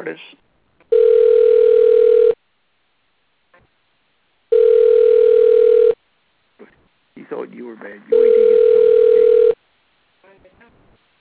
artists. He thought you were bad. You wait till you get some.